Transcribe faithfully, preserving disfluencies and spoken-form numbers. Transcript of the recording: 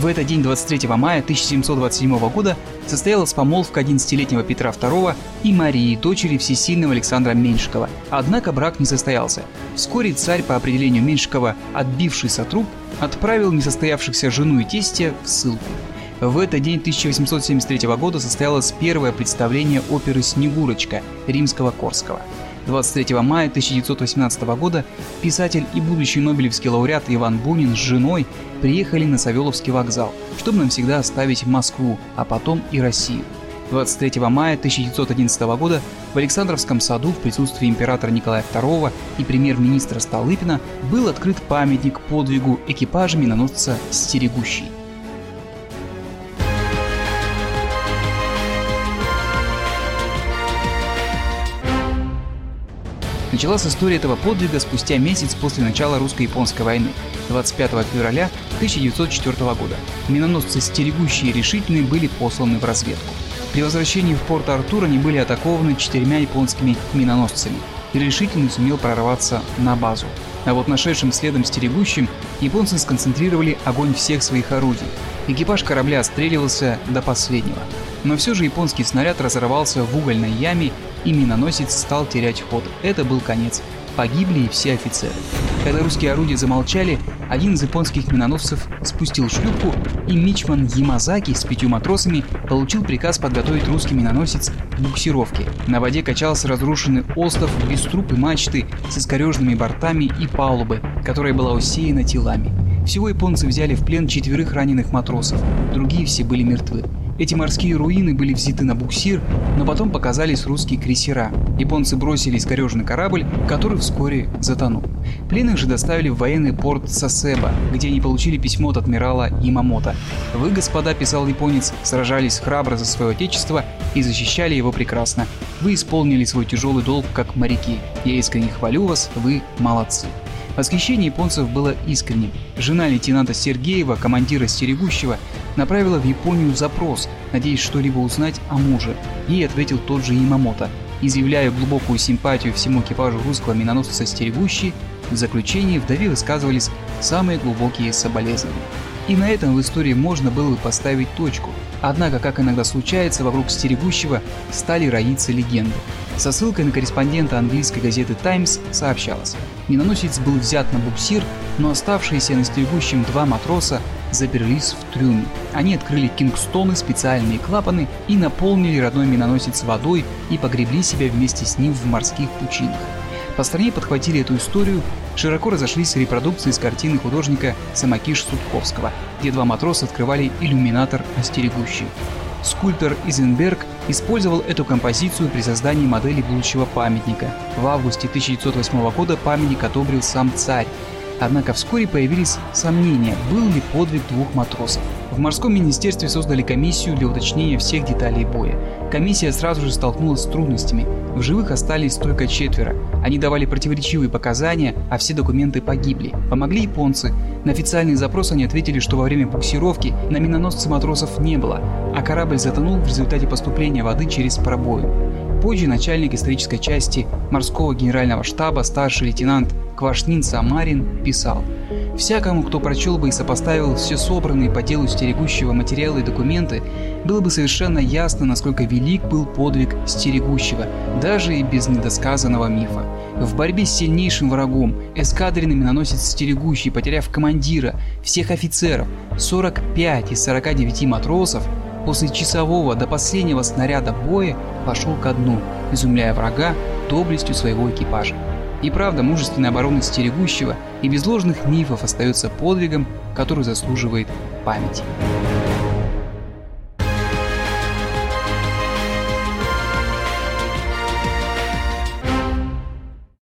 В этот день, двадцать третьего мая тысяча семьсот двадцать седьмого года, состоялась помолвка одиннадцатилетнего Петра второго и Марии, дочери всесильного Александра Меньшикова. Однако брак не состоялся. Вскоре царь, по определению Меньшикова, отбившийся труп, отправил несостоявшихся жену и тестя в ссылку. В этот день тысяча восемьсот семьдесят третьего года состоялось первое представление оперы «Снегурочка» Римского-Корского. двадцать третьего мая тысяча девятьсот восемнадцатого года писатель и будущий нобелевский лауреат Иван Бунин с женой приехали на Савеловский вокзал, чтобы навсегда оставить Москву, а потом и Россию. двадцать третьего мая тысяча девятьсот одиннадцатого года в Александровском саду в присутствии императора Николая второго и премьер-министра Столыпина был открыт памятник подвигу экипажа миноносца «Стерегущий». Началась история этого подвига спустя месяц после начала русско-японской войны, двадцать пятого февраля тысяча девятьсот четвёртого года. Миноносцы «Стерегущий» и «Решительный» были посланы в разведку. При возвращении в порт Артур они были атакованы четырьмя японскими миноносцами, и «Решительный» сумел прорваться на базу. А вот нашедшим следом «Стерегущим» японцы сконцентрировали огонь всех своих орудий. Экипаж корабля отстреливался до последнего. Но все же японский снаряд разорвался в угольной яме, и миноносец стал терять ход. Это был конец. Погибли и все офицеры. Когда русские орудия замолчали, один из японских миноносцев спустил шлюпку, и мичман Ямазаки с пятью матросами получил приказ подготовить русский миноносец к буксировке. На воде качался разрушенный остров без труб и мачты, с искореженными бортами и палубы, которая была усеяна телами. Всего японцы взяли в плен четверых раненых матросов, другие все были мертвы. Эти морские руины были взяты на буксир, но потом показались русские крейсера. Японцы бросили искореженный корабль, который вскоре затонул. Пленных же доставили в военный порт Сасеба, где они получили письмо от адмирала Ямамото. «Вы, господа, — писал японец, — сражались храбро за свое отечество и защищали его прекрасно. Вы исполнили свой тяжелый долг как моряки. Я искренне хвалю вас, вы молодцы». Восхищение японцев было искренним. Жена лейтенанта Сергеева, командира «Стерегущего», направила в Японию запрос, надеясь что-либо узнать о муже. Ей ответил тот же Ямамото, изъявляя глубокую симпатию всему экипажу русского миноносца «Стерегущий». В заключении вдове высказывались самые глубокие соболезнования. И на этом в истории можно было бы поставить точку. Однако, как иногда случается, вокруг «Стерегущего» стали роиться легенды. Со ссылкой на корреспондента английской газеты «Таймс» сообщалось: миноносец был взят на буксир, но оставшиеся на «Стерегущем» два матроса заперлись в трюме. Они открыли кингстоны, специальные клапаны, и наполнили родной миноносец водой и погребли себя вместе с ним в морских пучинах. По стране подхватили эту историю, широко разошлись репродукции с картины художника Самокиш Сутковского, где два матроса открывали иллюминатор на «Стерегущий». Скульптор Изенберг использовал эту композицию при создании модели будущего памятника. В августе тысяча девятьсот восьмого года памятник одобрил сам царь. Однако вскоре появились сомнения, был ли подвиг двух матросов. В морском министерстве создали комиссию для уточнения всех деталей боя. Комиссия сразу же столкнулась с трудностями. В живых остались только четверо. Они давали противоречивые показания, а все документы погибли. Помогли японцы. На официальный запрос они ответили, что во время буксировки на миноносце матросов не было, а корабль затонул в результате поступления воды через пробоину. Позже начальник исторической части морского генерального штаба, старший лейтенант Квашнин Самарин, писал: «Всякому, кто прочел бы и сопоставил все собранные по делу «Стерегущего» материалы и документы, было бы совершенно ясно, насколько велик был подвиг «Стерегущего», даже и без недосказанного мифа. В борьбе с сильнейшим врагом эскадренный миноносец «Стерегущий», потеряв командира, всех офицеров, сорок пять из сорока девяти матросов, после часового до последнего снаряда боя пошел ко дну, изумляя врага доблестью своего экипажа». И правда, мужественная оборона «Стерегущего» и без ложных мифов остается подвигом, который заслуживает памяти.